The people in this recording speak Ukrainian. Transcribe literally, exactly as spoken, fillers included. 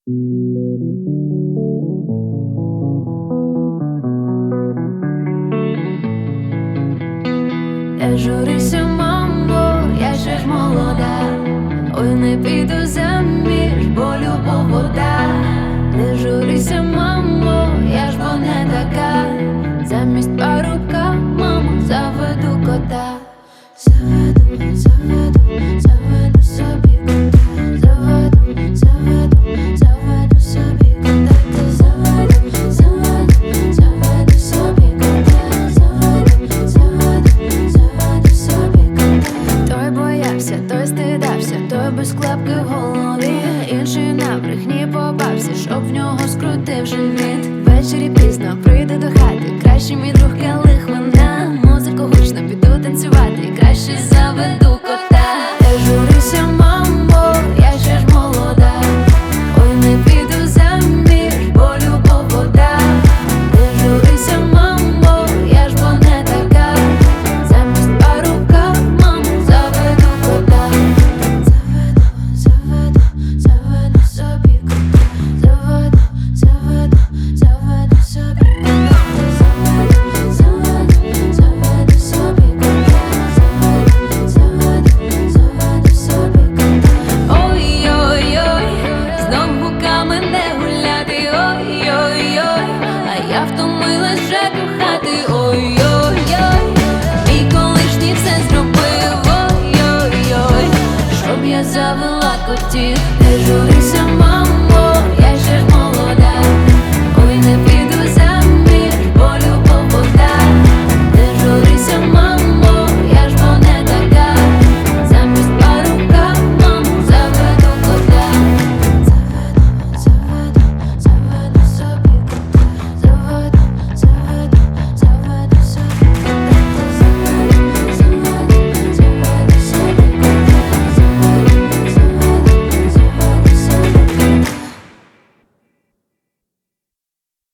Не журися, мамо, я ще ж молода. Ой, не піду заміж, бо любов вода. Не журися, мамо, я ж бо не така. Замість парубка, мамо, заведу кота. Заведу, заведу, заведу собі кота. Заведу, заведу, заведу собі кота. Ти заведу, заведу, заведу собі кота. Заведу, заведу, заведу собі кота. Той боявся, той стидався, той без клепки в голові. Інший на брехні побався, щоб в нього скрутив живіт. Ввечері пізно прийде до хати, краще мій друг келих вина. Музику гучно, піду танцювати, краще заведу кота. Не журися, мамо, я ще ж молода. Ой, не піду заміж, бо любов вода. Не журися, мамо, я ж бо не така. Замість парубка, мамо, заведу кота. Заведу, заведу, заведу собі кота. Заведу, заведу, заведу собі кота. Заведу, заведу, заведу собі кота. Заведу, заведу, заведу собі кота. Ой-ой-ой, знов гуками не гуляти. Ой-ой-ой, а я втомилась вже кохати. Ой-ой-ой, мій колишній все зробив. Ой-ой-ой, щоб я завела котів.